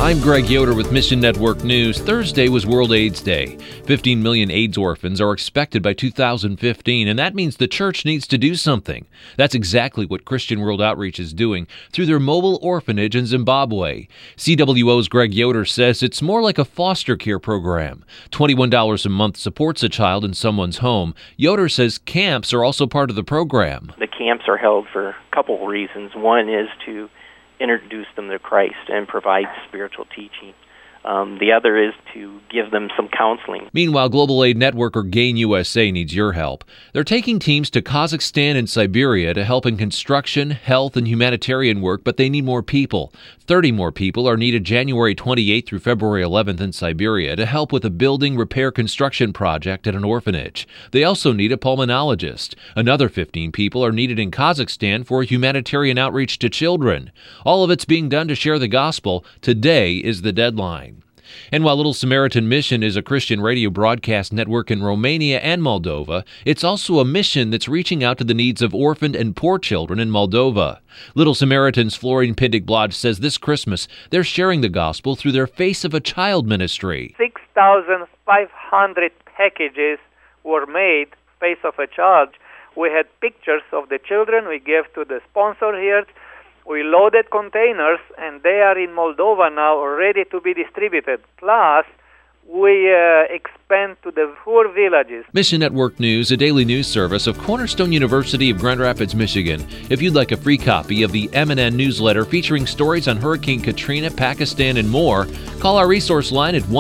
I'm Greg Yoder with Mission Network News. Thursday was World AIDS Day. 15 million AIDS orphans are expected by 2015, and that means the church needs to do something. That's exactly what Christian World Outreach is doing through their mobile orphanage in Zimbabwe. CWO's Greg Yoder says it's more like a foster care program. $21 a month supports a child in someone's home. Yoder says camps are also part of the program. The camps are held for a couple reasons. One is to introduce them to Christ and provide spiritual teaching. The other is to give them some counseling. Meanwhile, Global Aid Network, or GAIN USA, needs your help. They're taking teams to Kazakhstan and Siberia to help in construction, health, and humanitarian work, but they need more people. 30 more people are needed January 28th through February 11th in Siberia to help with a building repair construction project at an orphanage. They also need a pulmonologist. Another 15 people are needed in Kazakhstan for humanitarian outreach to children. All of it's being done to share the gospel. Today is the deadline. And while Little Samaritan Mission is a Christian radio broadcast network in Romania and Moldova, it's also a mission that's reaching out to the needs of orphaned and poor children in Moldova. Little Samaritan's Florian Pindig-Blodge says this Christmas they're sharing the gospel through their Face of a Child ministry. 6,500 packages were made, Face of a Child. We had pictures of the children we gave to the sponsor here. We loaded containers, and they are in Moldova now, ready to be distributed. Plus, we expand to the poor villages. Mission Network News, a daily news service of Cornerstone University of Grand Rapids, Michigan. If you'd like a free copy of the MNN newsletter featuring stories on Hurricane Katrina, Pakistan, and more, call our resource line at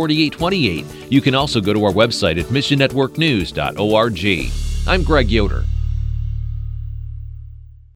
1-800-995-4828. You can also go to our website at missionnetworknews.org. I'm Greg Yoder.